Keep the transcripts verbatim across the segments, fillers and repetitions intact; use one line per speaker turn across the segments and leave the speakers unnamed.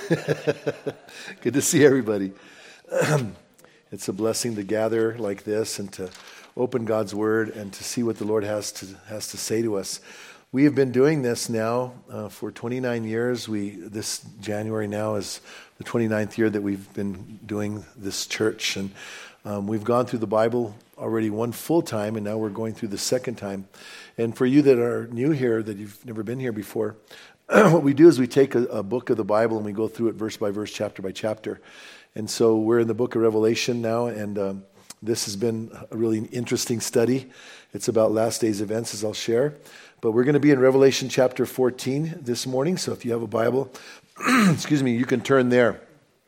Good to see everybody. It's a blessing to gather like this and to open God's Word and to see what the Lord has to has to say to us. We have been doing this now uh, for twenty-nine years. We this January now is the twenty-ninth year that we've been doing this church, and um, we've gone through the Bible already one full time, and now we're going through the second time. And for you that are new here, that you've never been here before, what we do is we take a, a book of the Bible and we go through it verse by verse, chapter by chapter. And so we're in the book of Revelation now, and um, this has been a really interesting study. It's about last days events, as I'll share. But we're going to be in Revelation chapter fourteen this morning, so if you have a Bible, excuse me, you can turn there.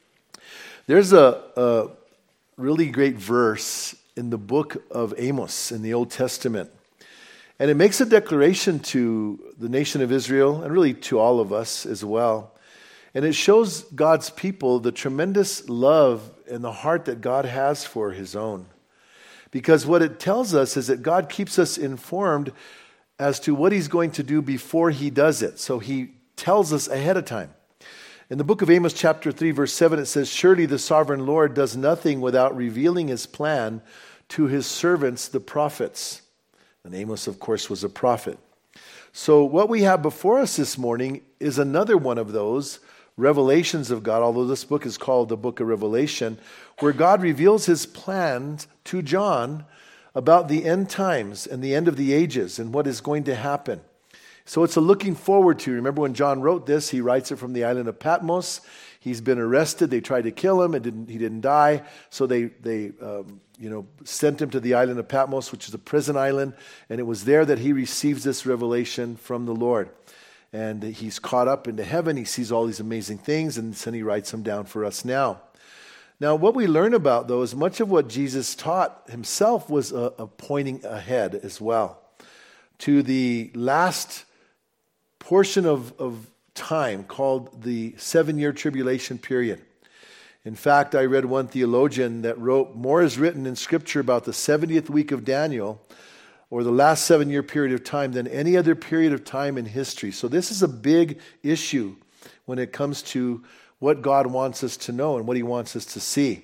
There's a, a really great verse in the book of Amos in the Old Testament. And it makes a declaration to the nation of Israel, and really to all of us as well. And it shows God's people the tremendous love and the heart that God has for his own. Because what it tells us is that God keeps us informed as to what he's going to do before he does it. So he tells us ahead of time. In the book of Amos chapter three, verse seven, it says, "Surely the sovereign Lord does nothing without revealing his plan to his servants, the prophets." And Amos, of course, was a prophet. So what we have before us this morning is another one of those revelations of God, although this book is called the book of Revelation, where God reveals his plans to John about the end times and the end of the ages and what is going to happen. So it's a looking forward to. Remember when John wrote this, he writes it from the island of Patmos. He's been arrested. They tried to kill him. It didn't, he didn't die. So they, they um, you know, sent him to the island of Patmos, which is a prison island. And it was there that he receives this revelation from the Lord. And he's caught up into heaven. He sees all these amazing things. And then he writes them down for us now. Now, what we learn about, though, is much of what Jesus taught himself was a, a pointing ahead as well to the last portion of, of time called the seven-year tribulation period. In fact, I read one theologian that wrote, "More is written in Scripture about the seventieth week of Daniel, or the last seven-year period of time, than any other period of time in history." So this is a big issue when it comes to what God wants us to know and what he wants us to see.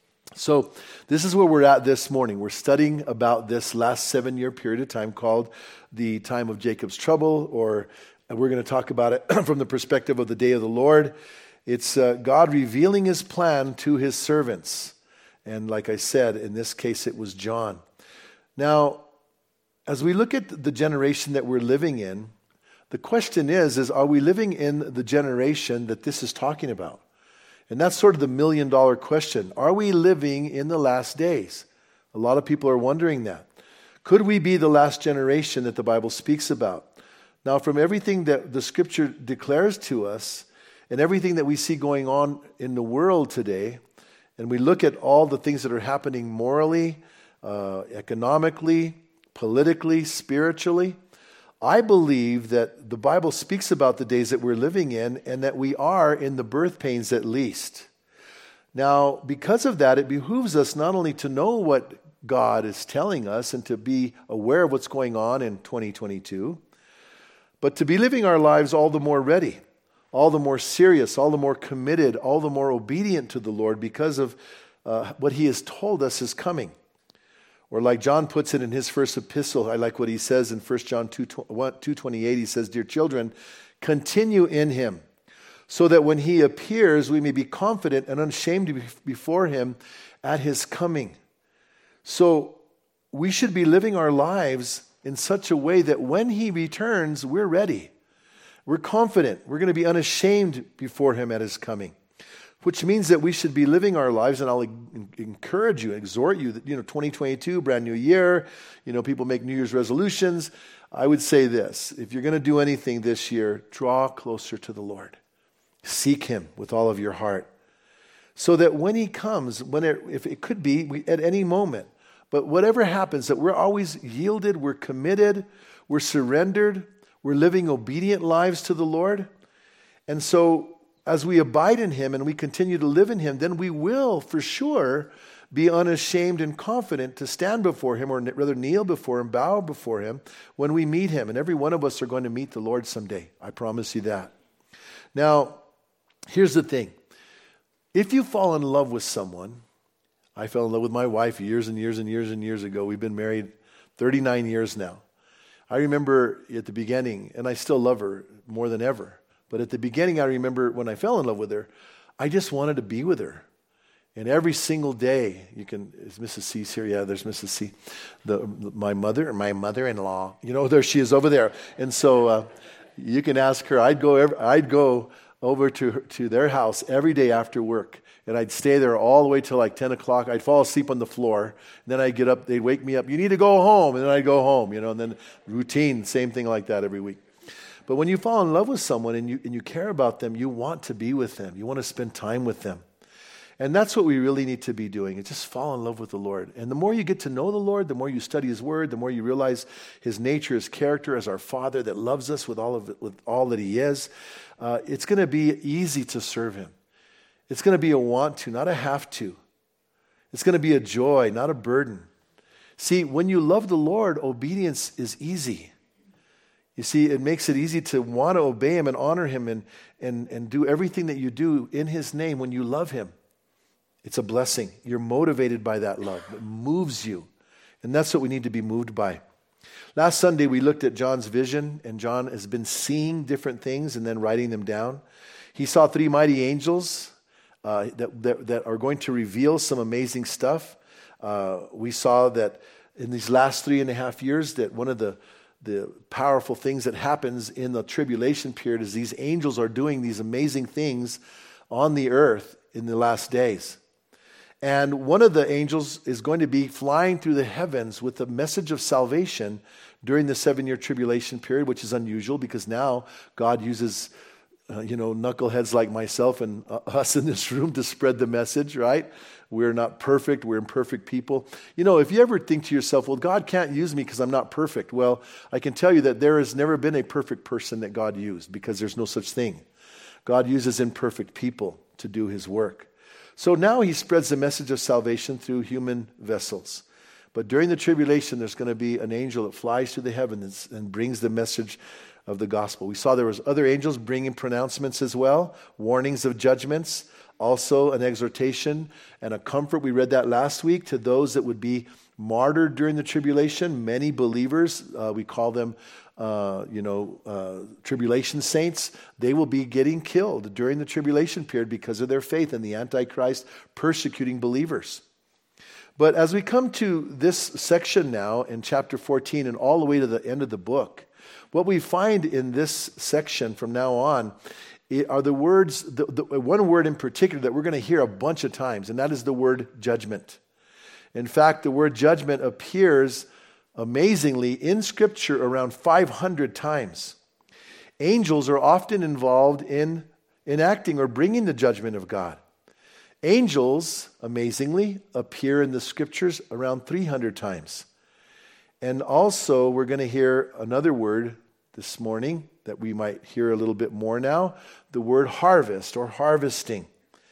So this is where we're at this morning. We're studying about this last seven-year period of time called the time of Jacob's trouble, or we're going to talk about it from the perspective of the day of the Lord. It's uh, God revealing his plan to his servants. And like I said, in this case, it was John. Now, as we look at the generation that we're living in, the question is, is are we living in the generation that this is talking about? And that's sort of the million dollar question. Are we living in the last days? A lot of people are wondering that. Could we be the last generation that the Bible speaks about? Now, from everything that the Scripture declares to us and everything that we see going on in the world today, and we look at all the things that are happening morally, uh, economically, politically, spiritually, I believe that the Bible speaks about the days that we're living in and that we are in the birth pains at least. Now, because of that, it behooves us not only to know what God is telling us and to be aware of what's going on in twenty twenty-two, but to be living our lives all the more ready, all the more serious, all the more committed, all the more obedient to the Lord because of uh, what he has told us is coming. Or like John puts it in his first epistle, I like what he says in First John two twenty-eight. He says, "Dear children, continue in him, so that when he appears, we may be confident and unashamed before him at his coming." So we should be living our lives in such a way that when he returns, we're ready. We're confident. We're going to be unashamed before him at his coming. Which means that we should be living our lives, and I'll encourage you, exhort you, that, you know, twenty twenty-two, brand new year, you know, people make New Year's resolutions. I would say this: if you're going to do anything this year, draw closer to the Lord. Seek him with all of your heart. So that when he comes, when it, if it could be we, at any moment, but whatever happens, that we're always yielded, we're committed, we're surrendered, we're living obedient lives to the Lord. And so as we abide in him and we continue to live in him, then we will for sure be unashamed and confident to stand before him, or rather kneel before him, bow before him when we meet him. And every one of us are going to meet the Lord someday. I promise you that. Now, Here's the thing. If you fall in love with someone, I fell in love with my wife years and years and years and years ago. We've been married thirty-nine years now. I remember at the beginning, and I still love her more than ever, but at the beginning I remember when I fell in love with her, I just wanted to be with her. And every single day, you can, is Missus C's here? Yeah, there's Missus C. The, my mother, my mother-in-law, you know, there she is over there. And so uh, you can ask her. I'd go, every, I'd go over to her, to their house every day after work, and I'd stay there all the way till like ten o'clock. I'd fall asleep on the floor, and then I'd get up. They'd wake me up. You need to go home, and then I'd go home, you know. And then routine, same thing like that every week. But when you fall in love with someone and you and you care about them, you want to be with them. You want to spend time with them. And that's what we really need to be doing, is just fall in love with the Lord. And the more you get to know the Lord, the more you study His Word, the more you realize His nature, His character as our Father that loves us with all of it, with all that He is, uh, it's going to be easy to serve Him. It's going to be a want to, not a have to. It's going to be a joy, not a burden. See, when you love the Lord, obedience is easy. You see, it makes it easy to want to obey Him and honor Him and, and, and do everything that you do in His name when you love Him. It's a blessing. You're motivated by that love. It moves you. And that's what we need to be moved by. Last Sunday, we looked at John's vision, and John has been seeing different things and then writing them down. He saw three mighty angels uh, that, that, that are going to reveal some amazing stuff. Uh, we saw that in these last three and a half years that one of the, the powerful things that happens in the tribulation period is these angels are doing these amazing things on the earth in the last days. And one of the angels is going to be flying through the heavens with the message of salvation during the seven-year tribulation period, which is unusual because now God uses, uh, you know, knuckleheads like myself and uh, us in this room to spread the message, right? We're not perfect. We're imperfect people. You know, if you ever think to yourself, well, God can't use me because I'm not perfect. Well, I can tell you that there has never been a perfect person that God used because there's no such thing. God uses imperfect people to do His work. So now He spreads the message of salvation through human vessels. But during the tribulation, there's going to be an angel that flies through the heavens and brings the message of the gospel. We saw there was other angels bringing pronouncements as well, warnings of judgments, also an exhortation and a comfort. We read that last week to those that would be martyred during the tribulation. Many believers, uh, we call them Uh, you know, uh, tribulation saints, they will be getting killed during the tribulation period because of their faith in the Antichrist persecuting believers. But as we come to this section now in chapter fourteen and all the way to the end of the book, what we find in this section from now on are the words, the, the one word in particular that we're going to hear a bunch of times, and that is the word judgment. In fact, the word judgment appears amazingly in Scripture around five hundred times. Angels are often involved in enacting or bringing the judgment of God. Angels, amazingly, appear in the Scriptures around three hundred times. And also, we're going to hear another word this morning that we might hear a little bit more now, the word harvest or harvesting.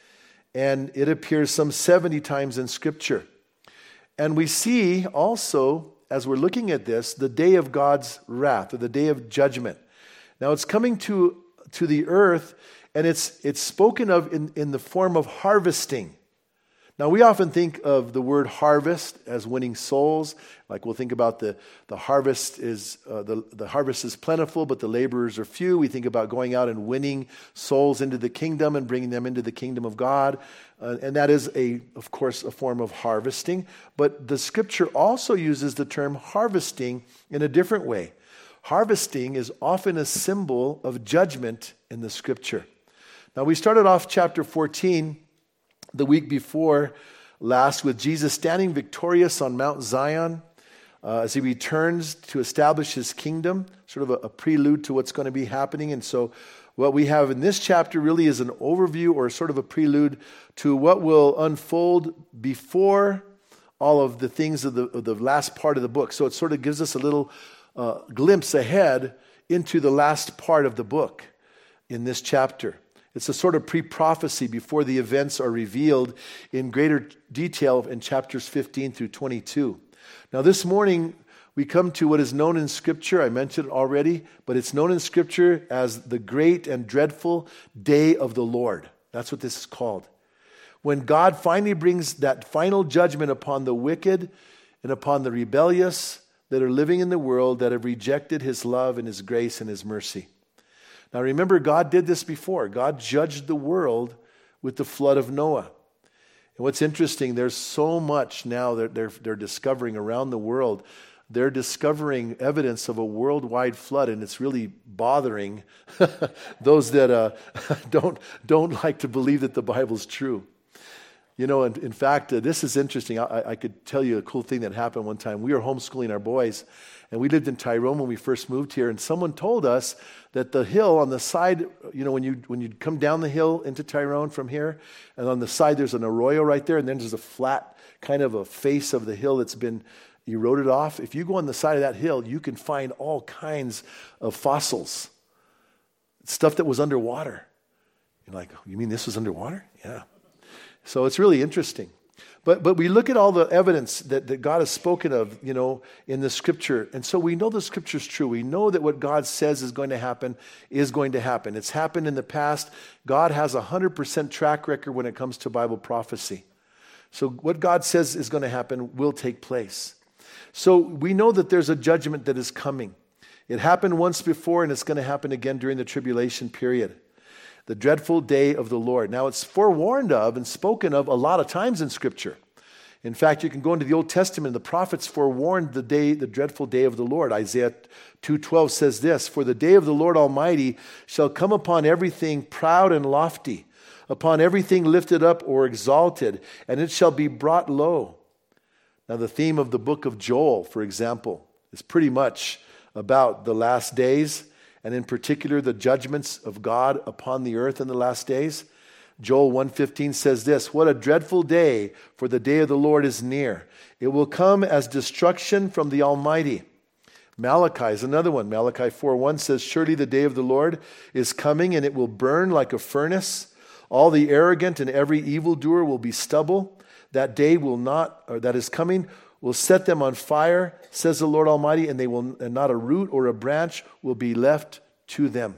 And it appears some seventy times in Scripture. And we see also, as we're looking at this, the day of God's wrath, or the day of judgment. Now it's coming to, to the earth, and it's it's spoken of in, in the form of harvesting. Now we often think of the word harvest as winning souls. Like we'll think about the, the harvest is uh, the, the harvest is plentiful, but the laborers are few. We think about going out and winning souls into the kingdom and bringing them into the kingdom of God. Uh, and that is, a, of course, a form of harvesting. But the Scripture also uses the term harvesting in a different way. Harvesting is often a symbol of judgment in the Scripture. Now, we started off chapter fourteen the week before last with Jesus standing victorious on Mount Zion uh, as He returns to establish His kingdom, sort of a, a prelude to what's going to be happening. And so what we have in this chapter really is an overview or sort of a prelude to what will unfold before all of the things of the, of the last part of the book. So it sort of gives us a little uh, glimpse ahead into the last part of the book in this chapter. It's a sort of pre-prophecy before the events are revealed in greater detail in chapters fifteen through twenty-two. Now this morning, we come to what is known in Scripture. I mentioned it already, but it's known in Scripture as the great and dreadful day of the Lord. That's what this is called. When God finally brings that final judgment upon the wicked and upon the rebellious that are living in the world that have rejected his love and his grace and his mercy. Now remember, God did this before. God judged the world with the flood of Noah. And what's interesting, there's so much now that they're, they're discovering around the world. They're discovering evidence of a worldwide flood, and it's really bothering those that uh, don't, don't like to believe that the Bible's true. You know, in, in fact, uh, this is interesting. I, I could tell you a cool thing that happened one time. We were homeschooling our boys, and we lived in Tyrone when we first moved here, and someone told us that the hill on the side, you know, when you when you come down the hill into Tyrone from here, and on the side there's an arroyo right there, and then there's a flat kind of a face of the hill that's been eroded off. If you go on the side of that hill, you can find all kinds of fossils, stuff that was underwater. You're like, you mean this was underwater? Yeah. So it's really interesting. But but we look at all the evidence that, that God has spoken of, you know, in the Scripture. And so we know the Scripture's true. We know that what God says is going to happen is going to happen. It's happened in the past. God has a one hundred percent track record when it comes to Bible prophecy. So what God says is going to happen will take place. So we know that there's a judgment that is coming. It happened once before, and it's going to happen again during the tribulation period. The dreadful day of the Lord. Now, it's forewarned of and spoken of a lot of times in Scripture. In fact, you can go into the Old Testament. The prophets forewarned the day, the dreadful day of the Lord. Isaiah two twelve says this, "For the day of the Lord Almighty shall come upon everything proud and lofty, upon everything lifted up or exalted, and it shall be brought low." Now, the theme of the book of Joel, for example, is pretty much about the last days, and in particular, the judgments of God upon the earth in the last days. Joel one fifteen says this, "What a dreadful day, for the day of the Lord is near. It will come as destruction from the Almighty." Malachi is another one. Malachi four one says, "Surely the day of the Lord is coming, and it will burn like a furnace. All the arrogant and every evildoer will be stubble. That day will not, or that is coming, will set them on fire, says the Lord Almighty, and they will, and not a root or a branch will be left to them."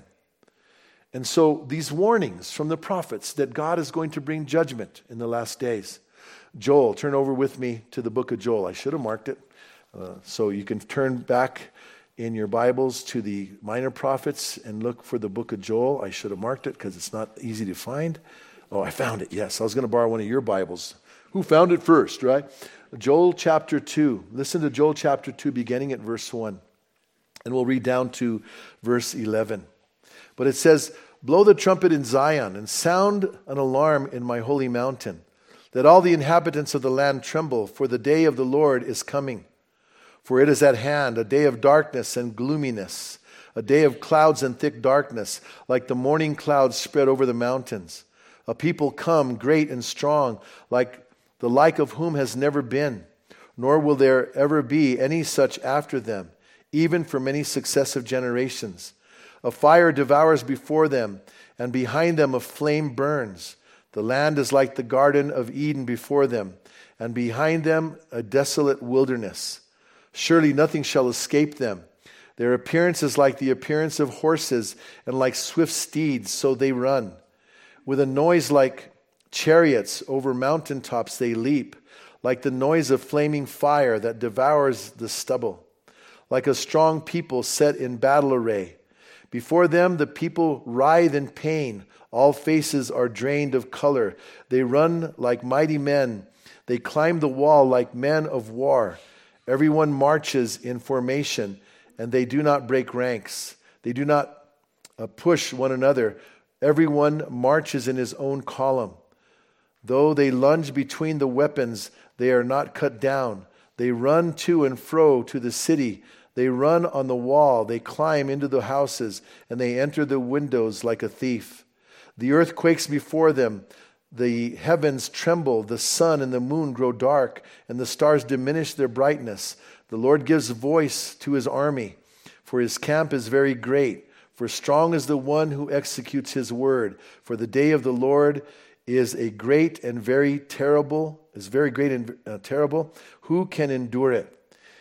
And so these warnings from the prophets that God is going to bring judgment in the last days. Joel, turn over with me to the book of Joel. I should have marked it. Uh, so you can turn back in your Bibles to the minor prophets and look for the book of Joel. I should have marked it because it's not easy to find. Oh, I found it. Yes, I was going to borrow one of your Bibles. Who found it first, right? Joel chapter two. Listen to Joel chapter two, beginning at verse one. And we'll read down to verse eleven. But it says, "Blow the trumpet in Zion, and sound an alarm in my holy mountain. Let all the inhabitants of the land tremble, for the day of the Lord is coming. For it is at hand, a day of darkness and gloominess, a day of clouds and thick darkness, like the morning clouds spread over the mountains. A people come, great and strong, like the like of whom has never been, nor will there ever be any such after them, even for many successive generations. A fire devours before them, and behind them a flame burns. The land is like the Garden of Eden before them, and behind them a desolate wilderness. Surely nothing shall escape them. Their appearance is like the appearance of horses, and like swift steeds, so they run. With a noise like chariots over mountaintops they leap, like the noise of flaming fire that devours the stubble. Like a strong people set in battle array. Before them the people writhe in pain. All faces are drained of color. They run like mighty men. They climb the wall like men of war. Everyone marches in formation, and they do not break ranks. They do not uh, push one another. Everyone marches in his own column. Though they lunge between the weapons, they are not cut down. They run to and fro to the city. They run on the wall. They climb into the houses, and they enter the windows like a thief. The earth quakes before them. The heavens tremble. The sun and the moon grow dark, and the stars diminish their brightness. The Lord gives voice to his army, for his camp is very great. For strong is the one who executes his word. For the day of the Lord is a great and very terrible, is very great and uh, terrible. Who can endure it?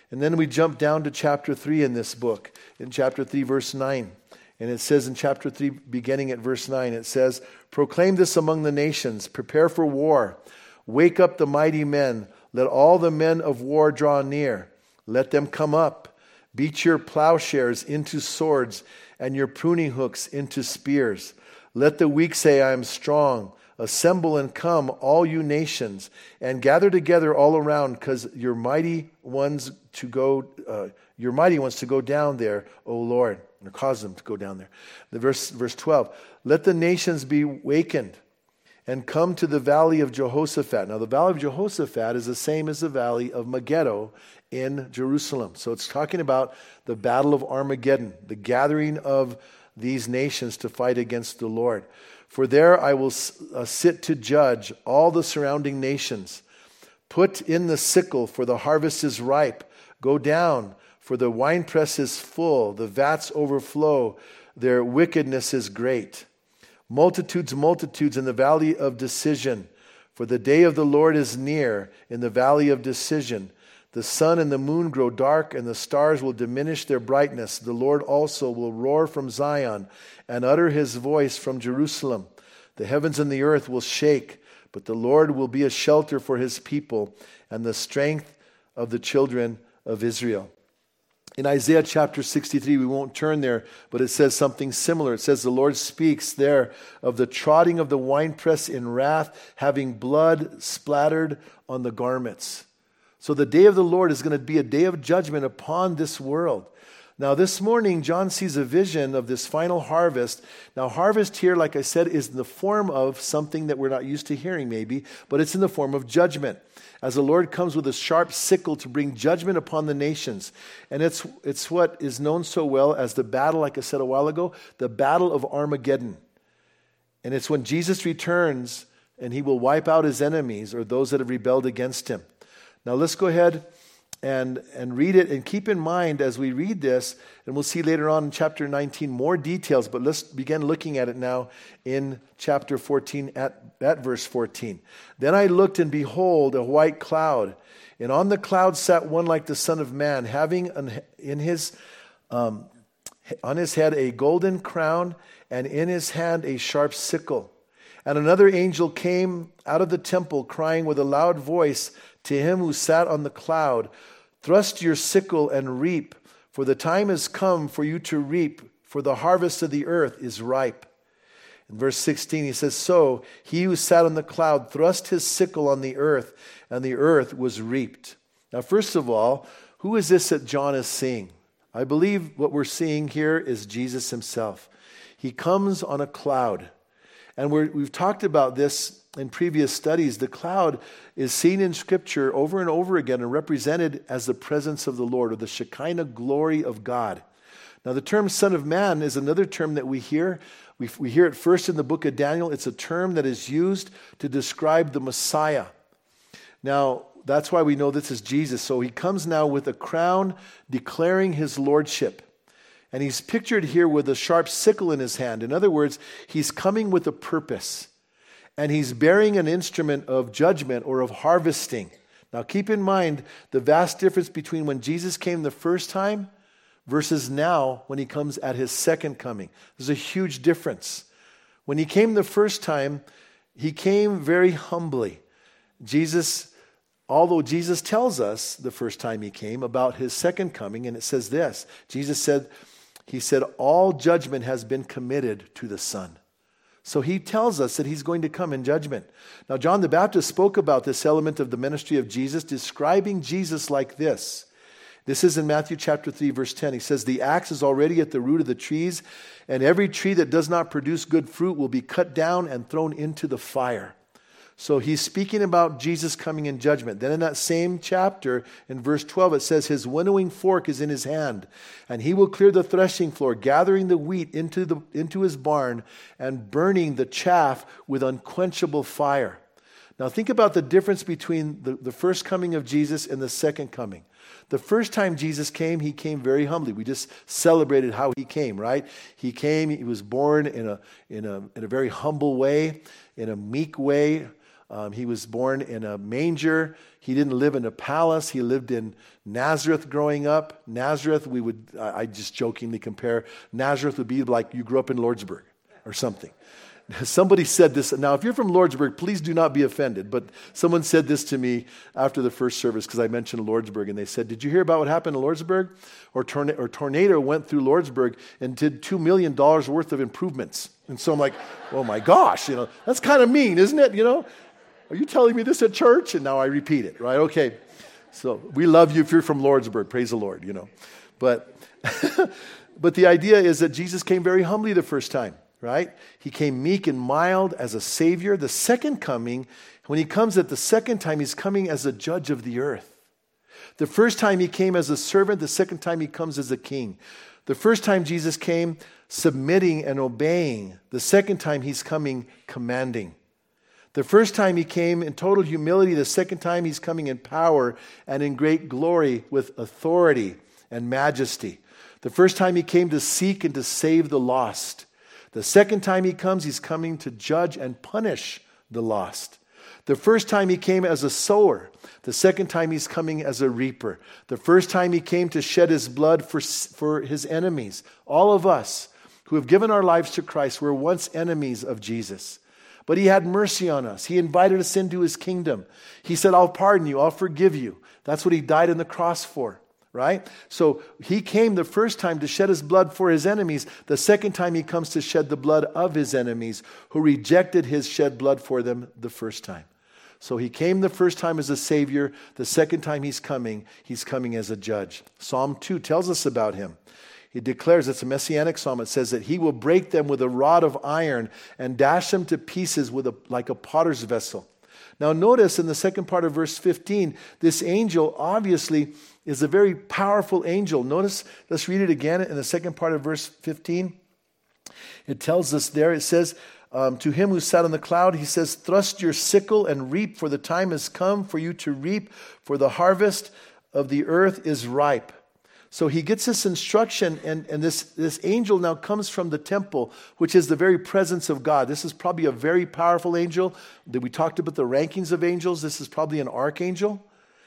And then we jump down to chapter three in this book, in chapter three, verse nine. And it says in chapter three, beginning at verse nine, it says, "Proclaim this among the nations, prepare for war. Wake up the mighty men. Let all the men of war draw near. Let them come up. Beat your plowshares into swords and your pruning hooks into spears. Let the weak say, I am strong. Assemble and come, all you nations, and gather together all around, because your mighty ones to go, uh, your mighty ones to go down there, O Lord," or cause them to go down there. The verse, verse twelve, "Let the nations be wakened and come to the valley of Jehoshaphat." Now, the valley of Jehoshaphat is the same as the valley of Megiddo in Jerusalem. So it's talking about the battle of Armageddon, the gathering of these nations to fight against the Lord. "For there I will uh, sit to judge all the surrounding nations. Put in the sickle, for the harvest is ripe. Go down, for the winepress is full. The vats overflow. Their wickedness is great. Multitudes, multitudes in the valley of decision. For the day of the Lord is near in the valley of decision. The sun and the moon grow dark, and the stars will diminish their brightness. The Lord also will roar from Zion and utter his voice from Jerusalem. The heavens and the earth will shake, but the Lord will be a shelter for his people and the strength of the children of Israel." In Isaiah chapter sixty-three, we won't turn there, but it says something similar. It says, the Lord speaks there of the trotting of the winepress in wrath, having blood splattered on the garments. So the day of the Lord is going to be a day of judgment upon this world. Now this morning, John sees a vision of this final harvest. Now harvest here, like I said, is in the form of something that we're not used to hearing maybe, but it's in the form of judgment. As the Lord comes with a sharp sickle to bring judgment upon the nations. And it's, it's what is known so well as the battle, like I said a while ago, the battle of Armageddon. And it's when Jesus returns and he will wipe out his enemies or those that have rebelled against him. Now let's go ahead and, and read it, and keep in mind as we read this, and we'll see later on in chapter nineteen more details, but let's begin looking at it now in chapter fourteen at, at verse fourteen. "Then I looked, and behold, a white cloud, and on the cloud sat one like the Son of Man, having an, in his um, on his head a golden crown, and in his hand a sharp sickle. And another angel came out of the temple, crying with a loud voice to him who sat on the cloud, Thrust your sickle and reap, for the time has come for you to reap, for the harvest of the earth is ripe." In verse sixteen, he says, "So he who sat on the cloud thrust his sickle on the earth, and the earth was reaped." Now, first of all, who is this that John is seeing? I believe what we're seeing here is Jesus himself. He comes on a cloud. And we're, we've talked about this in previous studies. The cloud is seen in Scripture over and over again and represented as the presence of the Lord, or the Shekinah glory of God. Now, the term Son of Man is another term that we hear. We, we hear it first in the book of Daniel. It's a term that is used to describe the Messiah. Now, that's why we know this is Jesus. So he comes now with a crown declaring his lordship. And he's pictured here with a sharp sickle in his hand. In other words, he's coming with a purpose. And he's bearing an instrument of judgment or of harvesting. Now keep in mind the vast difference between when Jesus came the first time versus now when he comes at his second coming. There's a huge difference. When he came the first time, he came very humbly. Jesus, although Jesus tells us the first time he came about his second coming, and it says this, Jesus said, he said, all judgment has been committed to the Son. So he tells us that he's going to come in judgment. Now, John the Baptist spoke about this element of the ministry of Jesus, describing Jesus like this. This is in Matthew chapter three, verse ten. He says, the axe is already at the root of the trees, and every tree that does not produce good fruit will be cut down and thrown into the fire. So he's speaking about Jesus coming in judgment. Then in that same chapter, in verse twelve, it says, his winnowing fork is in his hand, and he will clear the threshing floor, gathering the wheat into, the, into his barn, and burning the chaff with unquenchable fire. Now think about the difference between the, the first coming of Jesus and the second coming. The first time Jesus came, he came very humbly. We just celebrated how he came, right? He came, he was born in a, in a, in a very humble way, in a meek way, Um, he was born in a manger. He didn't live in a palace. He lived in Nazareth growing up. Nazareth, we would, I, I just jokingly compare, Nazareth would be like you grew up in Lordsburg or something. Somebody said this. Now, if you're from Lordsburg, please do not be offended. But someone said this to me after the first service because I mentioned Lordsburg. And they said, did you hear about what happened in Lordsburg? Or, torna- or tornado went through Lordsburg and did two million dollars worth of improvements. And so I'm like, oh my gosh, you know, that's kind of mean, isn't it? You know, are you telling me this at church? And now I repeat it, right? Okay. So we love you if you're from Lordsburg. Praise the Lord, you know. But, but the idea is that Jesus came very humbly the first time. Right? He came meek and mild as a savior. The second coming, when he comes at the second time, he's coming as a judge of the earth. The first time he came as a servant, the second time he comes as a king. The first time Jesus came submitting and obeying. The second time he's coming commanding. The first time he came in total humility. The second time he's coming in power and in great glory with authority and majesty. The first time he came to seek and to save the lost. The second time he comes, he's coming to judge and punish the lost. The first time he came as a sower. The second time he's coming as a reaper. The first time he came to shed his blood for, for his enemies. All of us who have given our lives to Christ were once enemies of Jesus. But he had mercy on us. He invited us into his kingdom. He said, I'll pardon you. I'll forgive you. That's what he died on the cross for. Right? So he came the first time to shed his blood for his enemies. The second time he comes to shed the blood of his enemies who rejected his shed blood for them the first time. So he came the first time as a savior. The second time he's coming, he's coming as a judge. Psalm two tells us about him. He declares, it's a messianic psalm. It says that he will break them with a rod of iron and dash them to pieces with a, like a potter's vessel. Now notice in the second part of verse fifteen, this angel obviously is a very powerful angel. Notice, let's read it again in the second part of verse fifteen. It tells us there, it says, um, to him who sat on the cloud, he says, thrust your sickle and reap, for the time has come for you to reap, for the harvest of the earth is ripe. So he gets this instruction, and, and this, this angel now comes from the temple, which is the very presence of God. This is probably a very powerful angel. We talked about the rankings of angels. This is probably an archangel.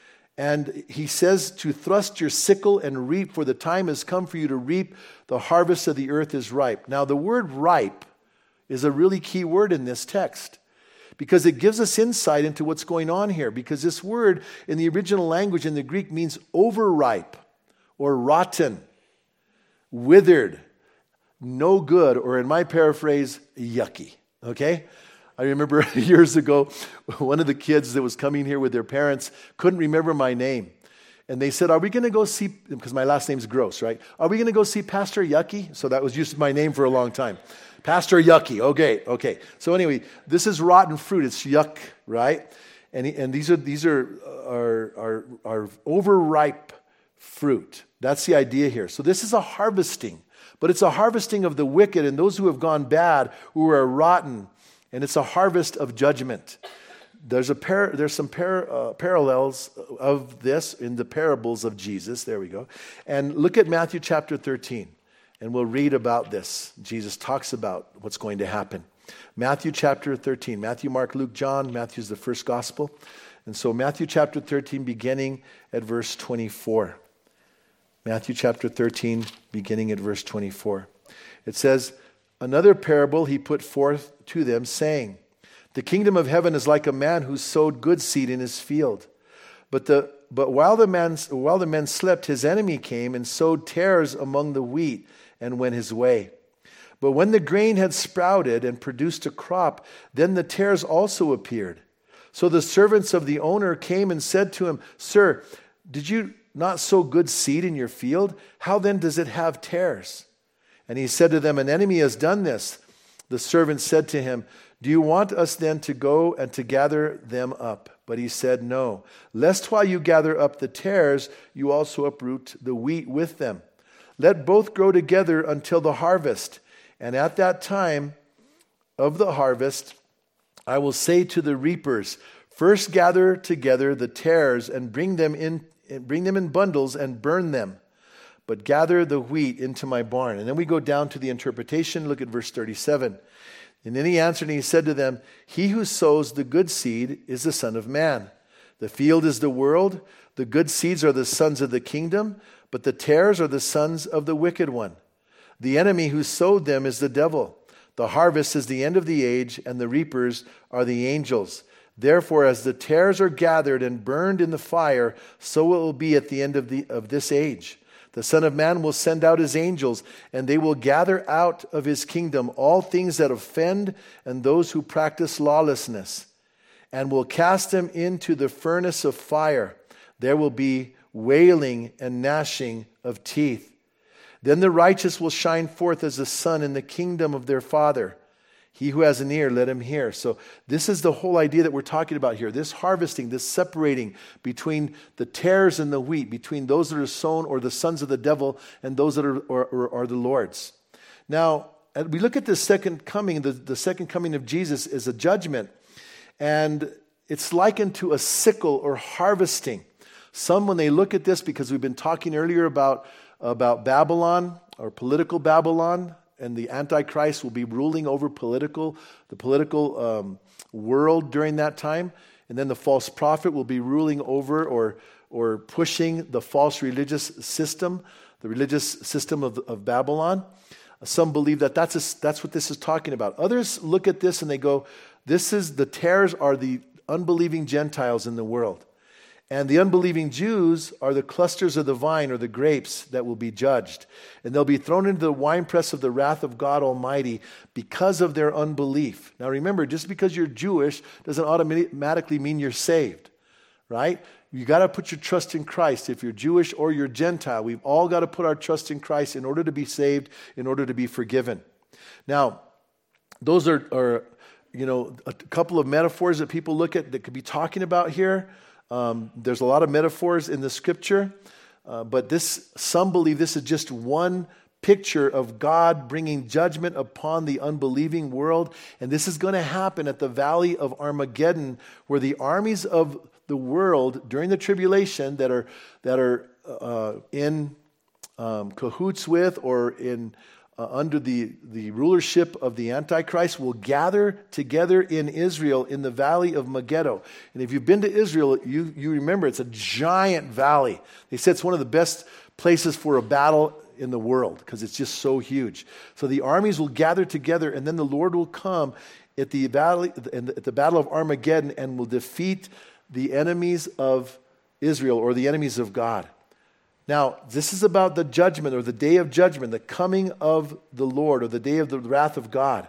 And he says to thrust your sickle and reap, for the time has come for you to reap. The harvest of the earth is ripe. Now the word ripe is a really key word in this text, because it gives us insight into what's going on here. Because this word in the original language in the Greek means overripe, or rotten, withered, no good, or in my paraphrase, yucky. Okay? I remember years ago, one of the kids that was coming here with their parents couldn't remember my name. And they said, are we going to go see, because my last name's Gross, right? Are we going to go see Pastor Yucky? So that was just my name for a long time. Pastor Yucky. Okay, okay. So anyway, this is rotten fruit. It's yuck, right? And, and these are these are, are, are, are overripe fruit. That's the idea here. So this is a harvesting, but it's a harvesting of the wicked and those who have gone bad, who are rotten, and it's a harvest of judgment. There's a par- there's some par- uh, parallels of this in the parables of Jesus. There we go. And look at Matthew chapter thirteen, and we'll read about this. Jesus talks about what's going to happen. Matthew chapter thirteen. Matthew, Mark, Luke, John. Matthew's the first gospel. And so Matthew chapter thirteen, beginning at verse twenty-four. Matthew chapter thirteen, beginning at verse twenty-four. It says, another parable he put forth to them, saying, the kingdom of heaven is like a man who sowed good seed in his field. But the but while the man while the men slept, his enemy came and sowed tares among the wheat and went his way. But when the grain had sprouted and produced a crop, then the tares also appeared. So the servants of the owner came and said to him, Sir, did you not sow good seed in your field? How then does it have tares? And he said to them, an enemy has done this. The servants said to him, do you want us then to go and to gather them up? But he said, no, lest while you gather up the tares, you also uproot the wheat with them. Let both grow together until the harvest. And at that time of the harvest, I will say to the reapers, first gather together the tares and bring them in Bring them in bundles and burn them, but gather the wheat into my barn. And then we go down to the interpretation. Look at verse thirty-seven. And then he answered and he said to them, he who sows the good seed is the Son of Man. The field is the world. The good seeds are the sons of the kingdom, but the tares are the sons of the wicked one. The enemy who sowed them is the devil. The harvest is the end of the age, and the reapers are the angels. Therefore, as the tares are gathered and burned in the fire, so it will be at the end of, the, of this age. The Son of Man will send out his angels, and they will gather out of his kingdom all things that offend and those who practice lawlessness, and will cast them into the furnace of fire. There will be wailing and gnashing of teeth. Then the righteous will shine forth as the sun in the kingdom of their Father. He who has an ear, let him hear. So this is the whole idea that we're talking about here. This harvesting, this separating between the tares and the wheat, between those that are sown or the sons of the devil and those that are, are, are, are the Lord's. Now, we look at the second coming. The, the second coming of Jesus is a judgment. And it's likened to a sickle or harvesting. Some, when they look at this, because we've been talking earlier about, about Babylon or political Babylon, and the Antichrist will be ruling over political, the political um, world during that time. And then the false prophet will be ruling over or, or pushing the false religious system, the religious system of, of Babylon. Some believe that that's, a, that's what this is talking about. Others look at this and they go, this is, the tares are the unbelieving Gentiles in the world. And the unbelieving Jews are the clusters of the vine or the grapes that will be judged. And they'll be thrown into the winepress of the wrath of God Almighty because of their unbelief. Now remember, just because you're Jewish doesn't automatically mean you're saved, right? You got to put your trust in Christ. If you're Jewish or you're Gentile, we've all got to put our trust in Christ in order to be saved, in order to be forgiven. Now, those are, are you know, a couple of metaphors that people look at that could be talking about here. Um, there's a lot of metaphors in the scripture, uh, but this, some believe this is just one picture of God bringing judgment upon the unbelieving world. And this is going to happen at the Valley of Armageddon, where the armies of the world during the tribulation that are, that are uh, in um, cahoots with or in Uh, under the, the rulership of the Antichrist will gather together in Israel in the valley of Megiddo. And if you've been to Israel, you, you remember it's a giant valley. They say it's one of the best places for a battle in the world because it's just so huge. So the armies will gather together, and then the Lord will come at the, valley, at the battle of Armageddon and will defeat the enemies of Israel or the enemies of God. Now, this is about the judgment or the day of judgment, the coming of the Lord or the day of the wrath of God.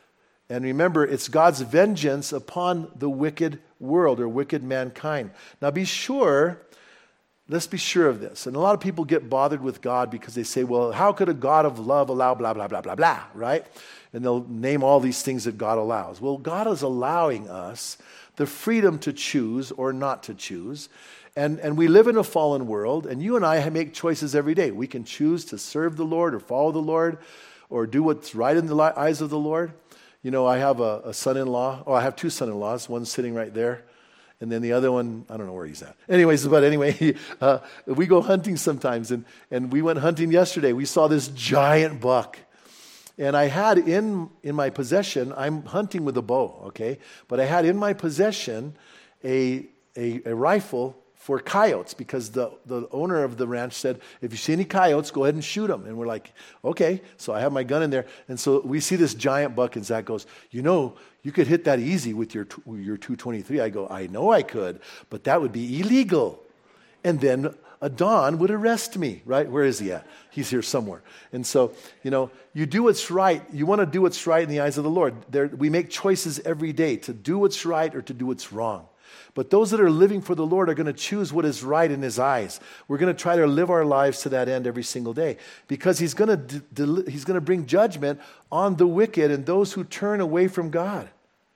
And remember, it's God's vengeance upon the wicked world or wicked mankind. Now, be sure, let's be sure of this. And a lot of people get bothered with God because they say, well, how could a God of love allow blah, blah, blah, blah, blah, right? And they'll name all these things that God allows. Well, God is allowing us the freedom to choose or not to choose. And, and we live in a fallen world, and you and I make choices every day. We can choose to serve the Lord or follow the Lord or do what's right in the eyes of the Lord. You know, I have a, a son-in-law. Oh, I have two son-in-laws. One's sitting right there, and then the other one, I don't know where he's at. Anyways, but anyway, uh, we go hunting sometimes, and, and we went hunting yesterday. We saw this giant buck. And I had in, in my possession, I'm hunting with a bow, okay? But I had in my possession a, a, a rifle for coyotes, because the, the owner of the ranch said, if you see any coyotes, go ahead and shoot them. And we're like, okay. So I have my gun in there. And so we see this giant buck, and Zach goes, you know, you could hit that easy with your, your two twenty-three. I go, I know I could, but that would be illegal. And then a Don would arrest me, right? Where is he at? He's here somewhere. And so, you know, you do what's right. You want to do what's right in the eyes of the Lord. There, we make choices every day to do what's right or to do what's wrong. But those that are living for the Lord are going to choose what is right in his eyes. We're going to try to live our lives to that end every single day, because he's going to de- he's going to bring judgment on the wicked and those who turn away from God.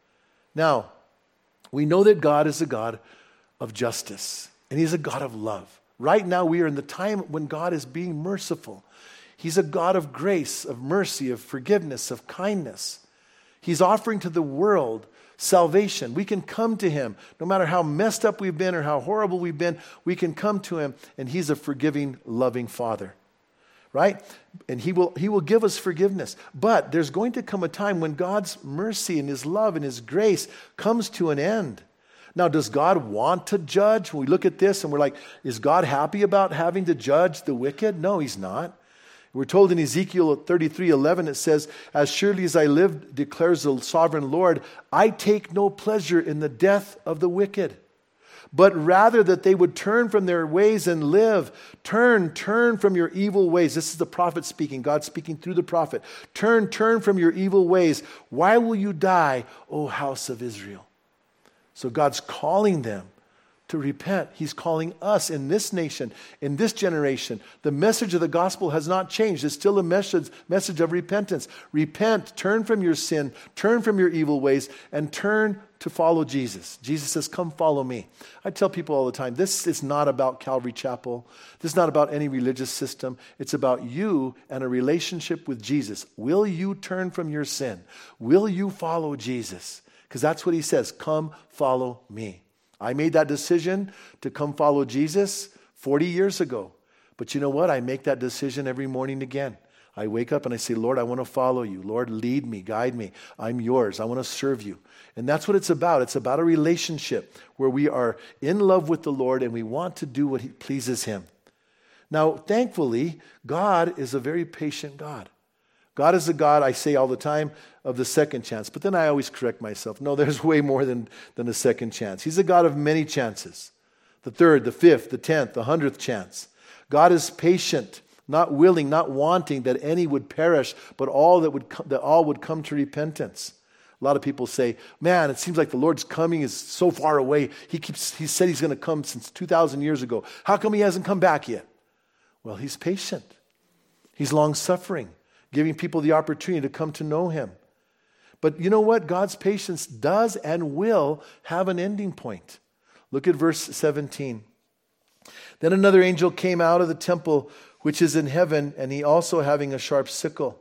Now, we know that God is a God of justice, and he's a God of love. Right now, we are in the time when God is being merciful. He's a God of grace, of mercy, of forgiveness, of kindness. He's offering to the world salvation. We can come to him. No matter how messed up we've been or how horrible we've been, we can come to him, and he's a forgiving, loving Father. right? And he will, he will give us forgiveness. But there's going to come a time when God's mercy and his love and his grace comes to an end. Now, does God want to judge? When we look at this and we're like, is God happy about having to judge the wicked? No, he's not. We're told in Ezekiel thirty-three eleven, it says, as surely as I live, declares the sovereign Lord, I take no pleasure in the death of the wicked, but rather that they would turn from their ways and live. Turn, turn from your evil ways. This is the prophet speaking, God speaking through the prophet. Turn, turn from your evil ways. Why will you die, O house of Israel? So God's calling them to repent. He's calling us in this nation, in this generation. The message of the gospel has not changed. It's still a message, message of repentance. Repent, turn from your sin, turn from your evil ways, and turn to follow Jesus. Jesus says, come follow me. I tell people all the time, this is not about Calvary Chapel. This is not about any religious system. It's about you and a relationship with Jesus. Will you turn from your sin? Will you follow Jesus? Because that's what he says, come follow me. I made that decision to come follow Jesus forty years ago. But you know what? I make that decision every morning again. I wake up and I say, Lord, I want to follow you. Lord, lead me, guide me. I'm yours. I want to serve you. And that's what it's about. It's about a relationship where we are in love with the Lord and we want to do what he pleases him. Now, thankfully, God is a very patient God. God is a God, I say all the time, of the second chance. But then I always correct myself. No, there's way more than, than a second chance. He's a God of many chances. The third, the fifth, the tenth, the hundredth chance. God is patient, not willing, not wanting that any would perish, but all that would come, that all would come to repentance. A lot of people say, man, it seems like the Lord's coming is so far away. He keeps he said he's going to come since two thousand years ago. How come he hasn't come back yet? Well, he's patient. He's long-suffering, giving people the opportunity to come to know him. But you know what? God's patience does and will have an ending point. Look at verse seventeen. Then another angel came out of the temple which is in heaven, and he also having a sharp sickle.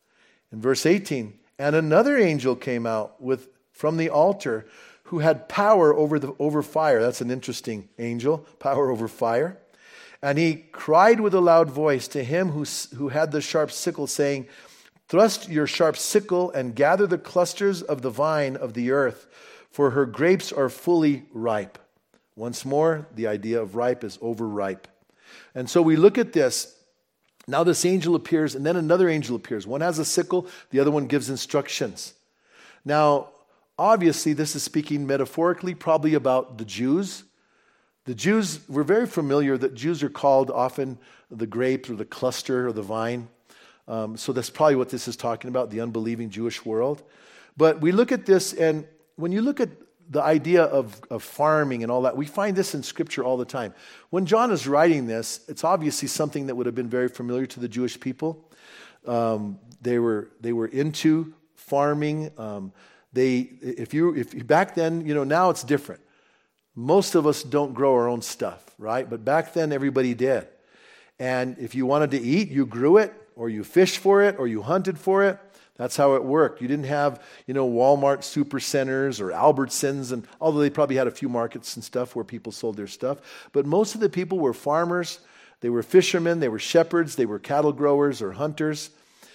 In verse eighteen, and another angel came out with from the altar who had power over the over fire. That's an interesting angel, power over fire. And he cried with a loud voice to him who, who had the sharp sickle, saying, thrust your sharp sickle and gather the clusters of the vine of the earth, for her grapes are fully ripe. Once more, the idea of ripe is overripe. And so we look at this. Now this angel appears, and then another angel appears. One has a sickle, the other one gives instructions. Now, obviously, this is speaking metaphorically, probably about the Jews. The Jews, we're very familiar that Jews are called often the grape or the cluster or the vine. Um, so that's probably what this is talking about, the unbelieving Jewish world. But we look at this, and when you look at the idea of, of farming and all that, we find this in Scripture all the time. When John is writing this, it's obviously something that would have been very familiar to the Jewish people. Um, they were they were into farming. Um, they if you if back then, you know, now it's different. Most of us don't grow our own stuff, right? But back then, everybody did. And if you wanted to eat, you grew it, or you fished for it, or you hunted for it. That's how it worked. You didn't have, you know, Walmart supercenters or Albertsons, and although they probably had a few markets and stuff where people sold their stuff. But most of the people were farmers. They were fishermen. They were shepherds. They were cattle growers or hunters.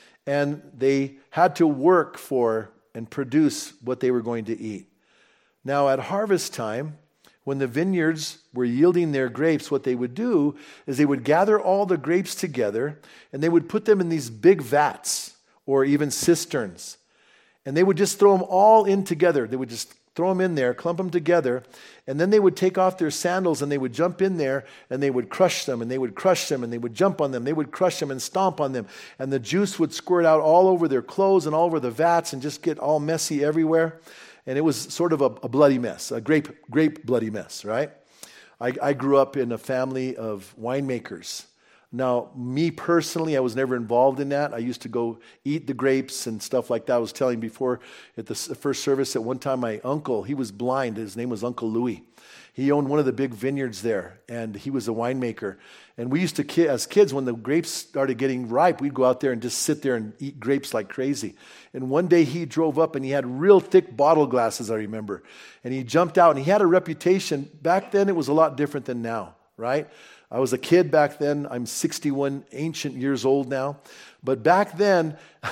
And they had to work for and produce what they were going to eat. Now, at harvest time, when the vineyards were yielding their grapes, what they would do is they would gather all the grapes together and they would put them in these big vats or even cisterns. And they would just throw them all in together. They would just throw them in there, clump them together, and then they would take off their sandals and they would jump in there and they would crush them and they would crush them and they would jump on them. They would crush them and stomp on them. And the juice would squirt out all over their clothes and all over the vats and just get all messy everywhere. And it was sort of a, a bloody mess, a grape, grape bloody mess, right? I, I grew up in a family of winemakers. Now, me personally, I was never involved in that. I used to go eat the grapes and stuff like that. I was telling before at the first service, at one time my uncle, he was blind. His name was Uncle Louis. He owned one of the big vineyards there, and he was a winemaker. And we used to, ki- as kids, when the grapes started getting ripe, we'd go out there and just sit there and eat grapes like crazy. And one day he drove up, and he had real thick bottle glasses, I remember. And he jumped out, and he had a reputation. Back then, it was a lot different than now. right? I was a kid back then. I'm sixty-one ancient years old now. But back then,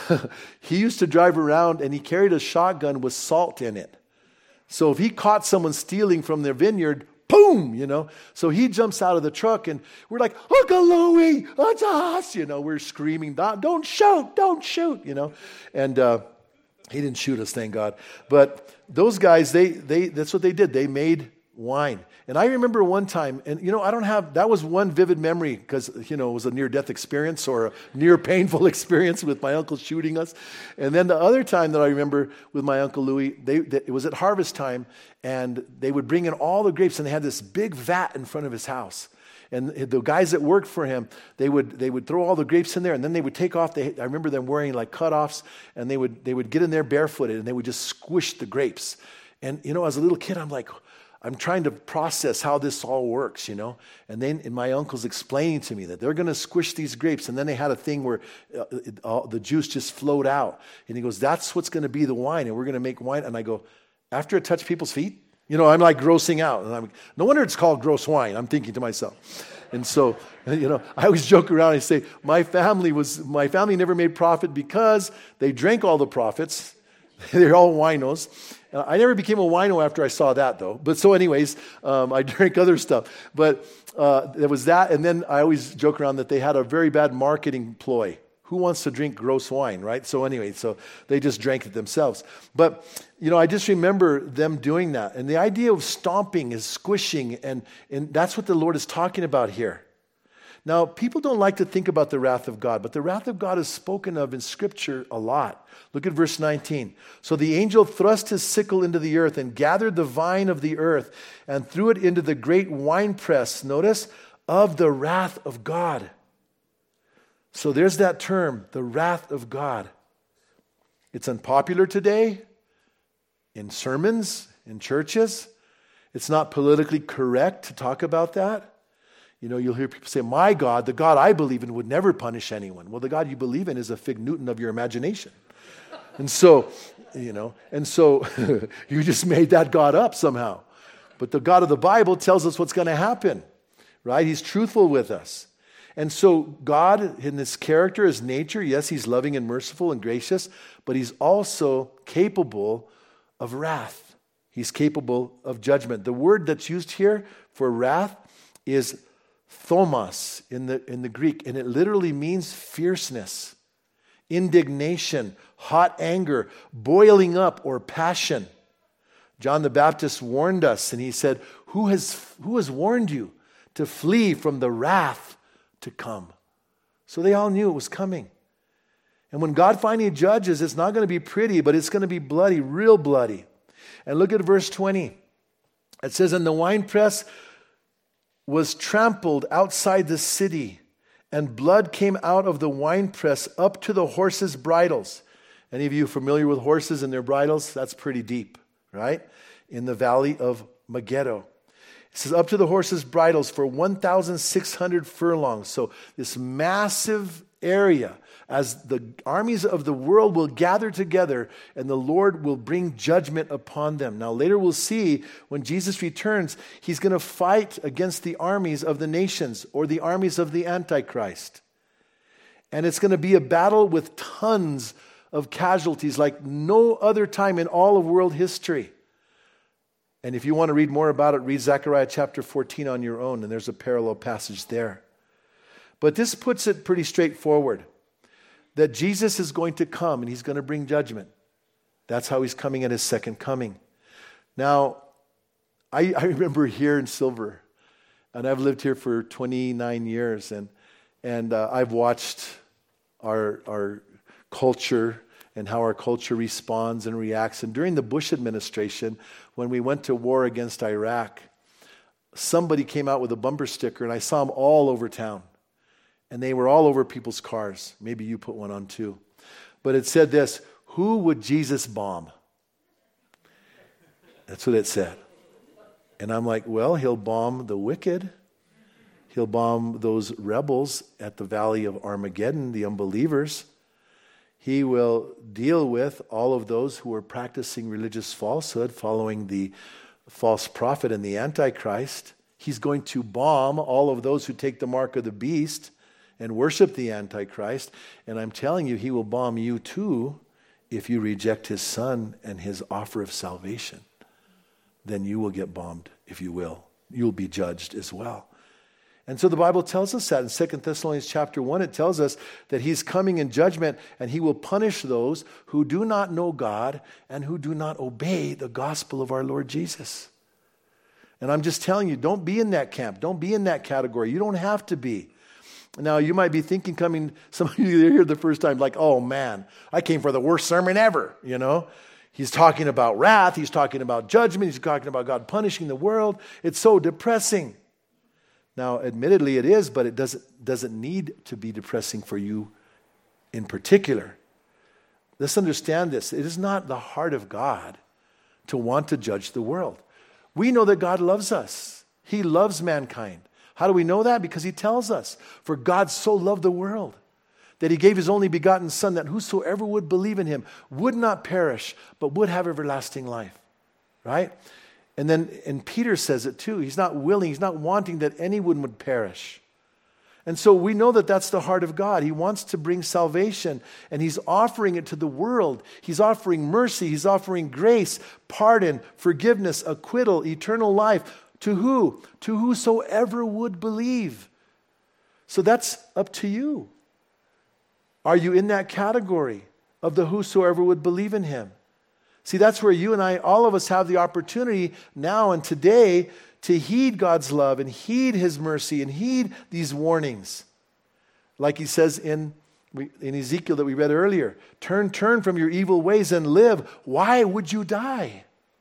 he used to drive around and he carried a shotgun with salt in it. So if he caught someone stealing from their vineyard, boom, you know. So he jumps out of the truck and we're like, Uncle Louie, it's us. You know, we're screaming, don't shoot, don't shoot, you know. And uh, he didn't shoot us, thank God. But those guys, they they that's what they did. They made wine. And I remember one time, and you know, I don't have, that was one vivid memory because, you know, it was a near-death experience or a near-painful experience with my uncle shooting us. And then the other time that I remember with my Uncle Louie, they, they, it was at harvest time, and they would bring in all the grapes, and they had this big vat in front of his house. And the guys that worked for him, they would they would throw all the grapes in there, and then they would take off. They, I remember them wearing like cutoffs, and they would they would get in there barefooted, and they would just squish the grapes. And, you know, as a little kid, I'm like, I'm trying to process how this all works, you know. And then and my uncle's explaining to me that they're going to squish these grapes. And then they had a thing where uh, it, uh, the juice just flowed out. And he goes, that's what's going to be the wine. And we're going to make wine. And I go, after it touched people's feet? You know, I'm like grossing out. And I'm, no wonder it's called gross wine. I'm thinking to myself. And so, you know, I always joke around and say, my family was, my family never made profit because they drank all the profits. They're all winos. I never became a wino after I saw that, though. But so anyways, um, I drank other stuff. But uh, there was that. And then I always joke around that they had a very bad marketing ploy. Who wants to drink gross wine, right? So anyway, so they just drank it themselves. But, you know, I just remember them doing that. And the idea of stomping is squishing. And, and that's what the Lord is talking about here. Now, people don't like to think about the wrath of God, but the wrath of God is spoken of in Scripture a lot. Look at verse nineteen. So the angel thrust his sickle into the earth and gathered the vine of the earth and threw it into the great winepress, notice, of the wrath of God. So there's that term, the wrath of God. It's unpopular today in sermons, in churches. It's not politically correct to talk about that. You know, you'll hear people say, my God, the God I believe in would never punish anyone. Well, the God you believe in is a fig Newton of your imagination. And so, you know, and so you just made that God up somehow. But the God of the Bible tells us what's going to happen, right? He's truthful with us. And so God, in his character, his nature, yes, he's loving and merciful and gracious, but he's also capable of wrath. He's capable of judgment. The word that's used here for wrath is thomos in the, in the Greek, and it literally means fierceness, indignation, hot anger, boiling up, or passion. John the Baptist warned us, and he said, who has, who has warned you to flee from the wrath to come? So they all knew it was coming. And when God finally judges, it's not going to be pretty, but it's going to be bloody, real bloody. And look at verse twenty. It says, and the winepress was trampled outside the city, and blood came out of the winepress up to the horses' bridles. Any of you familiar with horses and their bridles? That's pretty deep, right? In the valley of Megiddo. It says up to the horses' bridles for one thousand six hundred furlongs. So this massive area, as the armies of the world will gather together, and the Lord will bring judgment upon them. Now later we'll see when Jesus returns, he's going to fight against the armies of the nations or the armies of the Antichrist. And it's going to be a battle with tons of casualties like no other time in all of world history. And if you want to read more about it, read Zechariah chapter fourteen on your own, and there's a parallel passage there. But this puts it pretty straightforward, that Jesus is going to come and he's going to bring judgment. That's how he's coming at his second coming. Now, I, I remember here in Silver, and I've lived here for twenty-nine years, and and uh, I've watched our our culture and how our culture responds and reacts. And during the Bush administration, when we went to war against Iraq, somebody came out with a bumper sticker, and I saw them all over town. And they were all over people's cars. Maybe you put one on too. But it said this, who would Jesus bomb? That's what it said. And I'm like, well, he'll bomb the wicked. He'll bomb those rebels at the valley of Armageddon, the unbelievers. He will deal with all of those who are practicing religious falsehood, following the false prophet and the Antichrist. He's going to bomb all of those who take the mark of the beast and worship the Antichrist. And I'm telling you, he will bomb you too if you reject his son and his offer of salvation. Then you will get bombed, if you will. You'll be judged as well. And so the Bible tells us that in Second Thessalonians chapter one, it tells us that he's coming in judgment and he will punish those who do not know God and who do not obey the gospel of our Lord Jesus. And I'm just telling you, don't be in that camp. Don't be in that category. You don't have to be. Now, you might be thinking, coming, some of you here the first time, like, oh man, I came for the worst sermon ever, you know. He's talking about wrath. He's talking about judgment. He's talking about God punishing the world. It's so depressing. Now, admittedly it is, but it doesn't, doesn't need to be depressing for you in particular. Let's understand this. It is not the heart of God to want to judge the world. We know that God loves us. He loves mankind. How do we know that? Because he tells us, for God so loved the world that he gave his only begotten Son, that whosoever would believe in him would not perish, but would have everlasting life. Right? And then, and Peter says it too. He's not willing, he's not wanting that anyone would perish. And so we know that that's the heart of God. He wants to bring salvation, and he's offering it to the world. He's offering mercy. He's offering grace, pardon, forgiveness, acquittal, eternal life. To who? To whosoever would believe. So that's up to you. Are you in that category of the whosoever would believe in him? See, that's where you and I, all of us, have the opportunity now and today to heed God's love and heed his mercy and heed these warnings. Like he says in, in Ezekiel that we read earlier, turn, turn from your evil ways and live. Why would you die?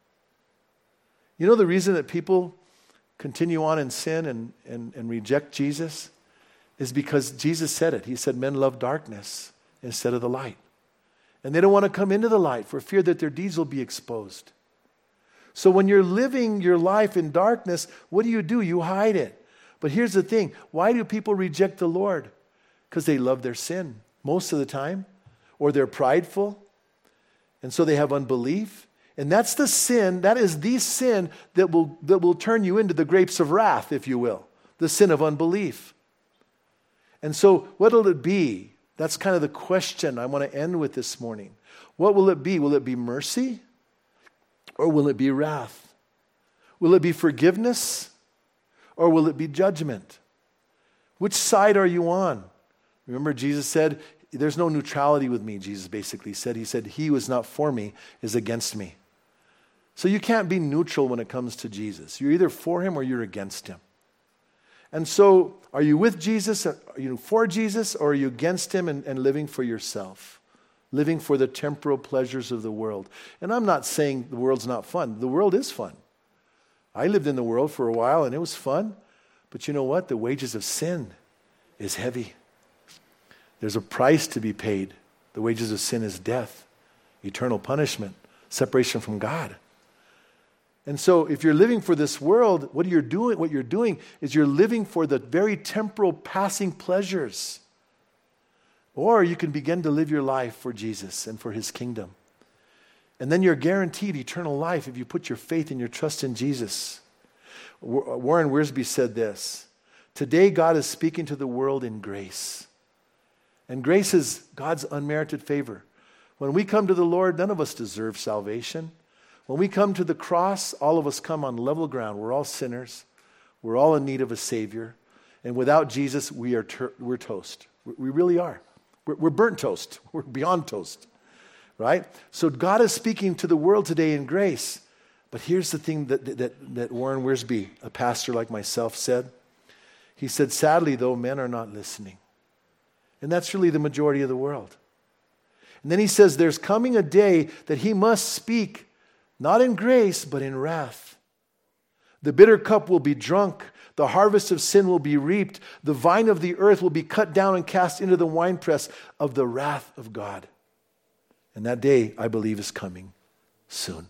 You know the reason that people continue on in sin and, and, and reject Jesus is because Jesus said it. He said men love darkness instead of the light. And they don't want to come into the light for fear that their deeds will be exposed. So when you're living your life in darkness, what do you do? You hide it. But here's the thing. Why do people reject the Lord? Because they love their sin most of the time. Or they're prideful. And so they have unbelief. And that's the sin, that is the sin that will, that will turn you into the grapes of wrath, if you will. The sin of unbelief. And so what will it be? That's kind of the question I want to end with this morning. What will it be? Will it be mercy? Or will it be wrath? Will it be forgiveness? Or will it be judgment? Which side are you on? Remember, Jesus said, there's no neutrality with me, Jesus basically said. He said, he who is not for me is against me. So you can't be neutral when it comes to Jesus. You're either for him or you're against him. And so, are you with Jesus? Are you for Jesus? Or are you against him and, and living for yourself? Living for the temporal pleasures of the world. And I'm not saying the world's not fun. The world is fun. I lived in the world for a while and it was fun. But you know what? The wages of sin is heavy. There's a price to be paid. The wages of sin is death, eternal punishment, separation from God. And so if you're living for this world, what you're doing, what you're doing is you're living for the very temporal passing pleasures. Or you can begin to live your life for Jesus and for his kingdom. And then you're guaranteed eternal life if you put your faith and your trust in Jesus. Warren Wiersbe said this, today God is speaking to the world in grace. And grace is God's unmerited favor. When we come to the Lord, none of us deserve salvation. When we come to the cross, all of us come on level ground. We're all sinners. We're all in need of a Savior. And without Jesus, we are ter- we're toast. We really are. We're, we're burnt toast. We're beyond toast. Right? So God is speaking to the world today in grace. But here's the thing that, that, that Warren Wiersbe, a pastor like myself, said. He said, sadly, though, men are not listening. And that's really the majority of the world. And then he says, there's coming a day that he must speak, not in grace, but in wrath. The bitter cup will be drunk. The harvest of sin will be reaped. The vine of the earth will be cut down and cast into the winepress of the wrath of God. And that day, I believe, is coming soon.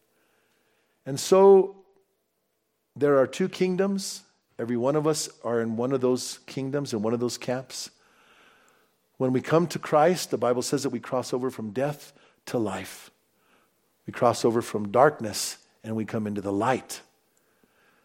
And so, there are two kingdoms. Every one of us are in one of those kingdoms, in one of those camps. When we come to Christ, the Bible says that we cross over from death to life. We cross over from darkness and we come into the light.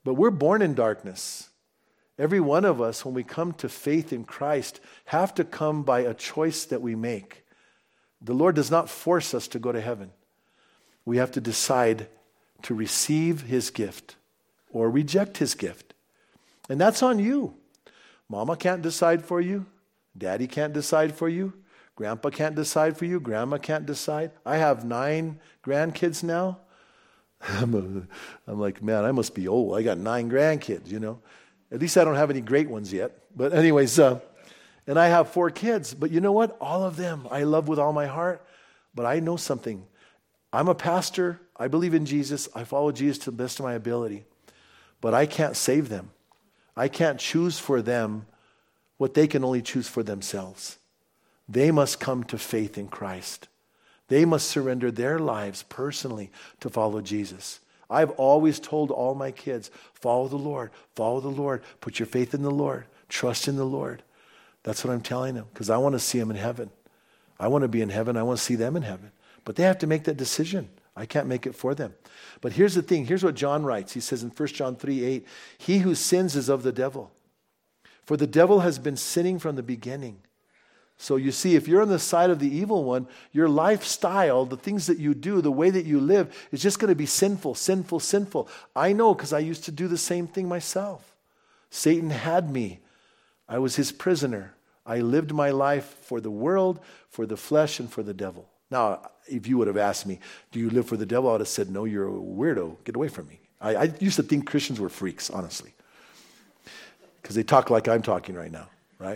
But we're born in darkness. Every one of us, when we come to faith in Christ, have to come by a choice that we make. The Lord does not force us to go to heaven. We have to decide to receive his gift or reject his gift. And that's on you. Mama can't decide for you. Daddy can't decide for you. Grandpa can't decide for you. Grandma can't decide. I have nine grandkids now. I'm, a, I'm like, man, I must be old. I got nine grandkids, you know. At least I don't have any great ones yet. But anyways, uh, and I have four kids. But you know what? All of them I love with all my heart. But I know something. I'm a pastor. I believe in Jesus. I follow Jesus to the best of my ability. But I can't save them. I can't choose for them what they can only choose for themselves. They must come to faith in Christ. They must surrender their lives personally to follow Jesus. I've always told all my kids, follow the Lord, follow the Lord, put your faith in the Lord, trust in the Lord. That's what I'm telling them, because I want to see them in heaven. I want to be in heaven. I want to see them in heaven. But they have to make that decision. I can't make it for them. But here's the thing. Here's what John writes. He says in First John three eight, he who sins is of the devil. For the devil has been sinning from the beginning. So you see, if you're on the side of the evil one, your lifestyle, the things that you do, the way that you live, is just going to be sinful, sinful, sinful. I know, because I used to do the same thing myself. Satan had me. I was his prisoner. I lived my life for the world, for the flesh, and for the devil. Now, if you would have asked me, do you live for the devil? I would have said, no, you're a weirdo. Get away from me. I, I used to think Christians were freaks, honestly. Because they talk like I'm talking right now, right?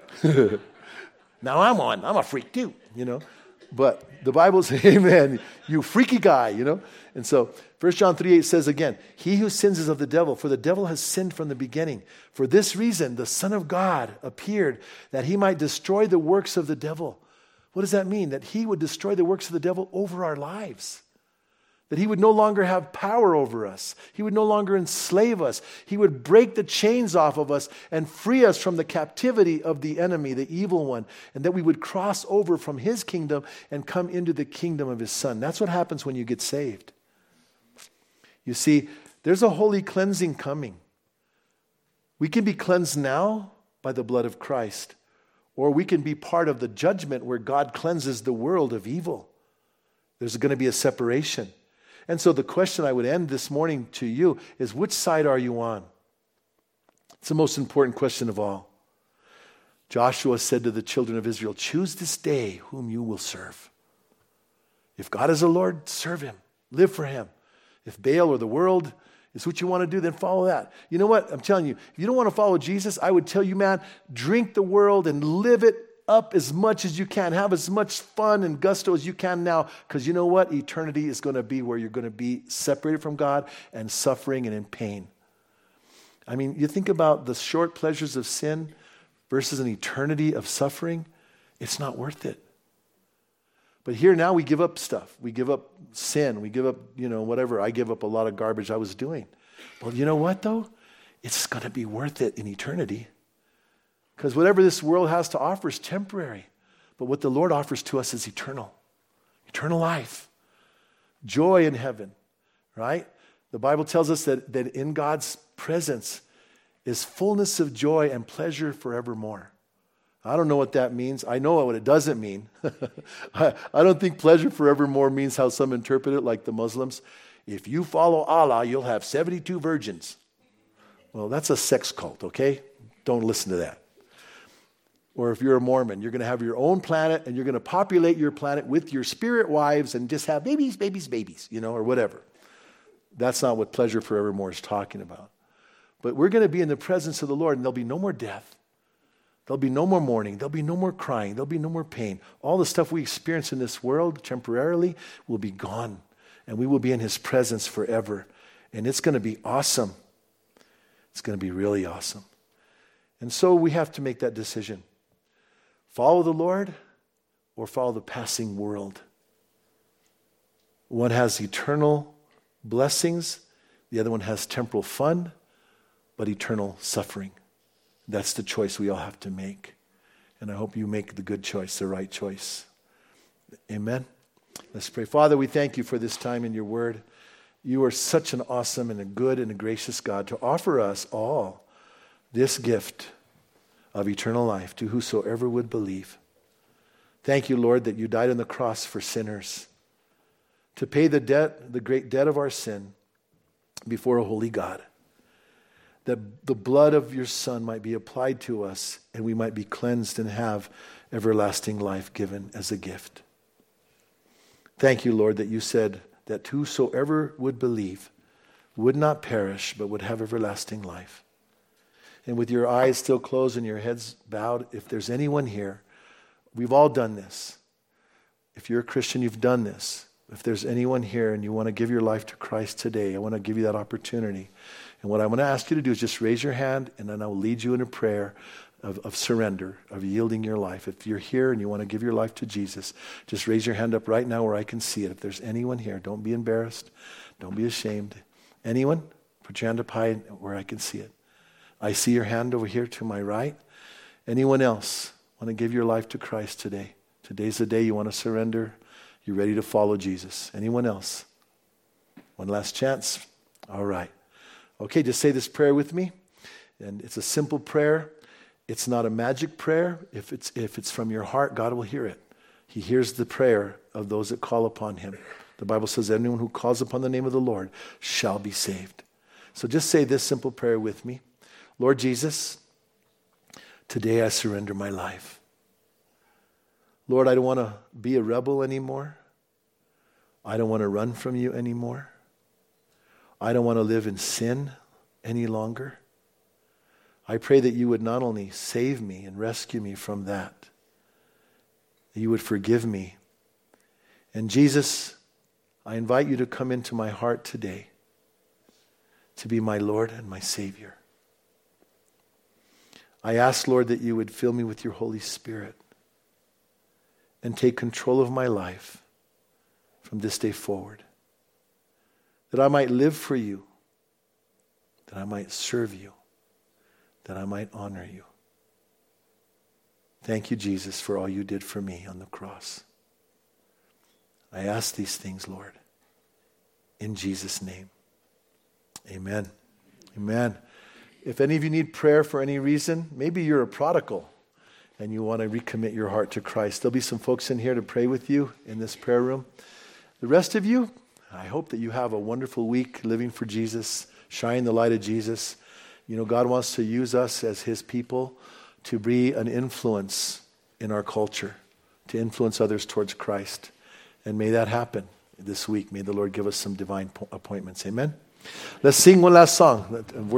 Now I'm one. I'm a freak too, you know. But the Bible says, amen, you freaky guy, you know. And so First John three eight says again, he who sins is of the devil, for the devil has sinned from the beginning. For this reason, the Son of God appeared, that he might destroy the works of the devil. What does that mean? That he would destroy the works of the devil over our lives. That he would no longer have power over us. He would no longer enslave us. He would break the chains off of us and free us from the captivity of the enemy, the evil one. And that we would cross over from his kingdom and come into the kingdom of his Son. That's what happens when you get saved. You see, there's a holy cleansing coming. We can be cleansed now by the blood of Christ. Or we can be part of the judgment where God cleanses the world of evil. There's going to be a separation. And so the question I would end this morning to you is, which side are you on? It's the most important question of all. Joshua said to the children of Israel, choose this day whom you will serve. If God is the Lord, serve him. Live for him. If Baal or the world is what you want to do, then follow that. You know what? I'm telling you, if you don't want to follow Jesus, I would tell you, man, drink the world and live it up as much as you can. Have as much fun and gusto as you can now, because you know what? Eternity is going to be where you're going to be separated from God and suffering and in pain. I mean, you think about the short pleasures of sin versus an eternity of suffering, it's not worth it. But here now we give up stuff. We give up sin. We give up, you know, whatever. I give up a lot of garbage I was doing. Well, you know what, though? It's going to be worth it in eternity. Because whatever this world has to offer is temporary. But what the Lord offers to us is eternal. Eternal life. Joy in heaven, right? The Bible tells us that, that in God's presence is fullness of joy and pleasure forevermore. I don't know what that means. I know what it doesn't mean. I, I don't think pleasure forevermore means how some interpret it, like the Muslims. If you follow Allah, you'll have seventy-two virgins. Well, that's a sex cult, okay? Don't listen to that. Or if you're a Mormon, you're going to have your own planet and you're going to populate your planet with your spirit wives and just have babies, babies, babies, you know, or whatever. That's not what pleasure forevermore is talking about. But we're going to be in the presence of the Lord and there'll be no more death. There'll be no more mourning. There'll be no more crying. There'll be no more pain. All the stuff we experience in this world temporarily will be gone. And we will be in his presence forever. And it's going to be awesome. It's going to be really awesome. And so we have to make that decision. Follow the Lord or follow the passing world. One has eternal blessings. The other one has temporal fun, but eternal suffering. That's the choice we all have to make. And I hope you make the good choice, the right choice. Amen. Let's pray. Father, we thank you for this time in your word. You are such an awesome and a good and a gracious God to offer us all this gift of eternal life to whosoever would believe. Thank you, Lord, that you died on the cross for sinners, to pay the debt, the great debt of our sin before a holy God, that the blood of your Son might be applied to us and we might be cleansed and have everlasting life given as a gift. Thank you, Lord, that you said that whosoever would believe would not perish but would have everlasting life. And with your eyes still closed and your heads bowed, if there's anyone here, we've all done this. If you're a Christian, you've done this. If there's anyone here and you want to give your life to Christ today, I want to give you that opportunity. And what I'm going to ask you to do is just raise your hand, and then I will lead you in a prayer of, of surrender, of yielding your life. If you're here and you want to give your life to Jesus, just raise your hand up right now where I can see it. If there's anyone here, don't be embarrassed. Don't be ashamed. Anyone? Put your hand up high where I can see it. I see your hand over here to my right. Anyone else want to give your life to Christ today? Today's the day you want to surrender. You're ready to follow Jesus. Anyone else? One last chance. All right. Okay, just say this prayer with me. And it's a simple prayer. It's not a magic prayer. If it's if it's from your heart, God will hear it. He hears the prayer of those that call upon him. The Bible says anyone who calls upon the name of the Lord shall be saved. So just say this simple prayer with me. Lord Jesus, today I surrender my life. Lord, I don't want to be a rebel anymore. I don't want to run from you anymore. I don't want to live in sin any longer. I pray that you would not only save me and rescue me from that, that you would forgive me. And Jesus, I invite you to come into my heart today to be my Lord and my Savior. I ask, Lord, that you would fill me with your Holy Spirit and take control of my life from this day forward. That I might live for you, that I might serve you, that I might honor you. Thank you, Jesus, for all you did for me on the cross. I ask these things, Lord, in Jesus' name. Amen. Amen. If any of you need prayer for any reason, maybe you're a prodigal and you want to recommit your heart to Christ, there'll be some folks in here to pray with you in this prayer room. The rest of you, I hope that you have a wonderful week living for Jesus, shining the light of Jesus. You know, God wants to use us as his people to be an influence in our culture, to influence others towards Christ. And may that happen this week. May the Lord give us some divine appointments. Amen. Let's sing one last song.